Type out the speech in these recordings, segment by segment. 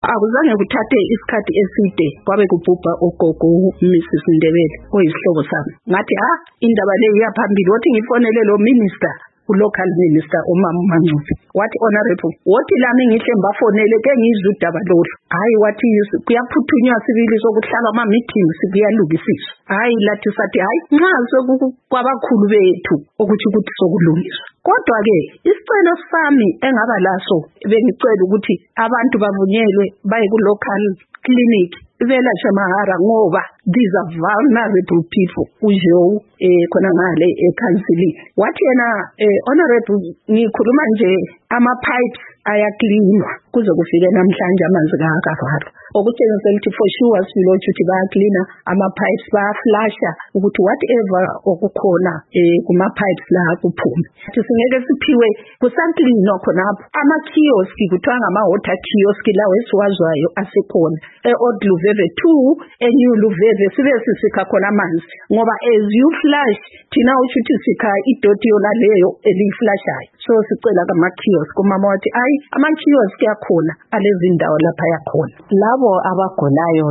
akuzange kuthathe isikhathi eside kwabe kubhubha ugogo Mrs Ndebele oyisihlobo sami. Ngathi indaba le iyaphambili, wathi ngifonele lo minister, local minister uMama Mangcusi, wathi honorable, wathi lami ngihle mbafonele ke ngizwe udaba lolu. Hayi wathi kuyaphuthunywa sibili sokuhlala ama meeting sikuyalungisiswa. Hayi lathi sathi hayi nxa kwabakhulu bethu ukuthi sokulungiswa. Kodwa ke isicelo sami engaba laso bengicela ukuthi abantu bavunyelwe baye ku local clinic belashe mahara ngoba these are vulnerable people ujo khona ngale ecounseling. Wathi yena honorable ngikhuluma nje ama pipes ayaklinwa kuze kufike namhlanje amanzi kaKavalo, okutshengisa ukuthi for sure silotsho ukuthi bayaklina ama pipes, bayaflasha ukuthi whatever okukhona kuma pipes la kuphume. Singeke siphiwe kusaklinwa khonapho ama kiosk kuthiwa ngama water kiosk lawo esiwazwayo asekhona eOdluveve 2 eNew Luveve sibe sisikha khona amanzi ngoba as you flush thina uchuthi sikha idoti yona leyo eliflashayo. So sicela kama kiosk kumama wathi ama kiosk yakhona alezi ndawo lapha yakhona. Labo abagulayo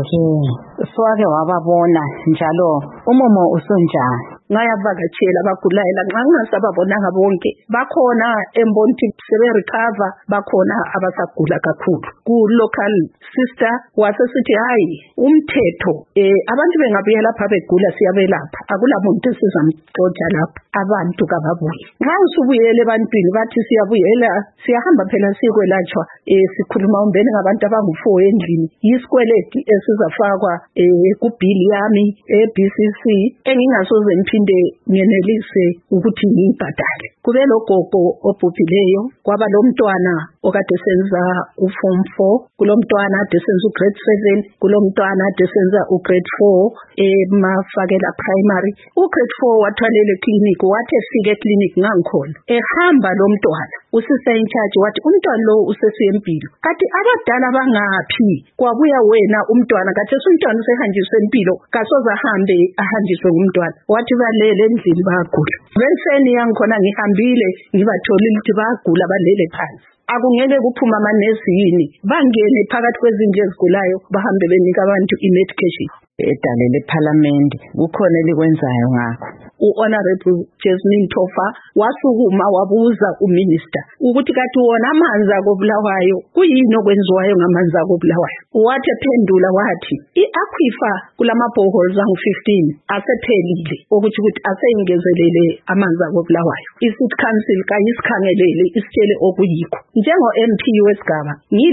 swake wababona njalo umomo usonjani? Ngayavakatshela abagulayo nxa ngingasababonanga bonke bakhona embonti sebe recover, bakhona abasagula kakhulu. Ku local sister wasesithi hayi umthetho abantu bengabuye lapha begula siyabelapha, akula muntu sizamxotsha lapha, abantu kababuye. Nxa usubuyele ebantwini bathi siyabuyela siyahamba phela sikwelatshwa sikhuluma umbene ngabantu abangu4 endlini, yisikweleti esizafakwa ku bill yami eBCC engingasoze ngiphinde ngenelise ukuthi ngibhadale. Kube logogo obhubhileyo, kwaba lo mntwana okade senza uform 4, kulomntwana ade senza ugrade 7, kulomntwana ade senza ugrade 4 emafakela primary. Ugrade 4 wathwalele clinic, wathi efike clinic ngangikhona ehamba lo mntwana usisa in charge wathi umntwana lo usesiyempilo, kathi abadala bangaphi? Kwabuya wena umntwana kathi umntwana usehanjiswe empilo, kasoza ahambe ahanjiswe ngumntwana. Wathi balele endlini bagula. Benseni yangikhona ngihambile ngibatholile ukuthi bagula balele phansi. Akungeke kuphuma amanesi yini bangene phakathi kwezinje ezigulayo bahambe benika abantu i-medication. Edalele parliament kukhona elikwenzayo ngakho. U-Honorable Jasmine Tofa wasukuma wabuza uminister ukuthi kathi wona amanzi akobulawayo kuyini okwenziwayo ngamanzi akobulawayo. Wathi ephendula wathi i-aquifer kulama boreholes angu-15 asephelile ukuthi aseyingezelele amanzi akobulawayo. I-City Council kayisikhangelele isitshele okuyikho. Njengo MP wesigaba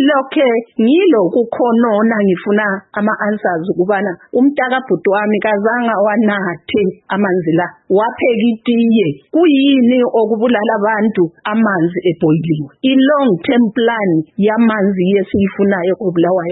ngilo kukhonona ngifuna ama-answers ukubana umntaka bhuti wami kazanga wanathe amanzi la, wapheka itiye, kuyini okubulala abantu amanzi eboiliwe. I-long term plan yamanzi yesiyifunayo kobulawayo